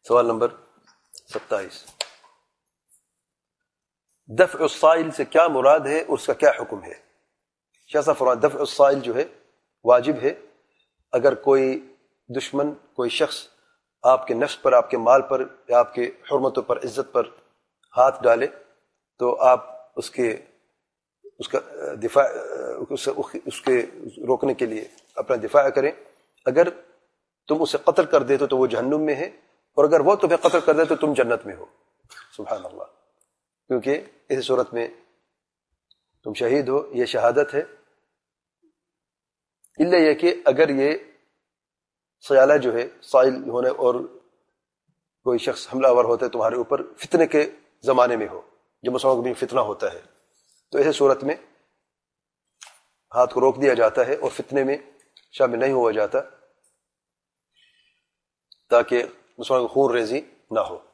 سوال نمبر 27، دفع الصائل سے کیا مراد ہے، اس کا کیا حکم ہے؟ شاہ صاحب فرماتے دفع الصائل جو ہے واجب ہے. اگر کوئی دشمن، کوئی شخص آپ کے نفس پر، آپ کے مال پر یا آپ کے حرمتوں پر، عزت پر ہاتھ ڈالے تو آپ اس کا دفاع، اس کے روکنے کے لیے اپنا دفاع کریں. اگر تم اسے قتل کر دیتے تو وہ جہنم میں ہے، اور اگر وہ تمہیں قتل کر دے تو تم جنت میں ہو. سبحان اللہ. کیونکہ اس صورت میں تم شہید ہو، یہ شہادت ہے. الا یہ کہ اگر یہ سیالہ جو ہے، سائل ہونے اور کوئی شخص حملہ آور ہوتا ہے تمہارے اوپر فتنے کے زمانے میں ہو، جو مسلمانوں کو بھی فتنہ ہوتا ہے، تو ایسے صورت میں ہاتھ کو روک دیا جاتا ہے اور فتنے میں شامل نہیں ہوا جاتا، تاکہ مسلمانوں کو خون ریزی نہ ہو.